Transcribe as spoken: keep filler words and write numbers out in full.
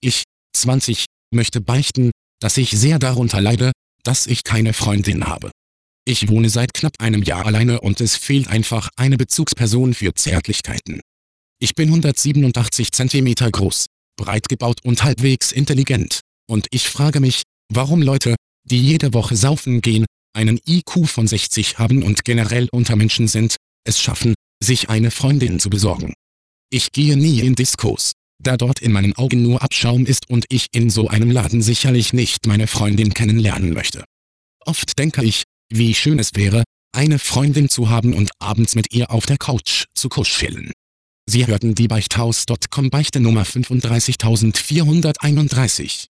Ich, zwanzig, möchte beichten, dass ich sehr darunter leide, dass ich keine Freundin habe. Ich wohne seit knapp einem Jahr alleine und es fehlt einfach eine Bezugsperson für Zärtlichkeiten. Ich bin hundertsiebenundachtzig Zentimeter groß, breit gebaut und halbwegs intelligent. Und ich frage mich, warum Leute, die jede Woche saufen gehen, einen I Q von sechzig haben und generell unter Menschen sind, es schaffen, sich eine Freundin zu besorgen. Ich gehe nie in Diskos, da dort in meinen Augen nur Abschaum ist und ich in so einem Laden sicherlich nicht meine Freundin kennenlernen möchte. Oft denke ich, wie schön es wäre, eine Freundin zu haben und abends mit ihr auf der Couch zu kuscheln. Sie hörten die Beichthaus Punkt com Beichte Nummer fünfunddreißigtausendvierhunderteinunddreißig.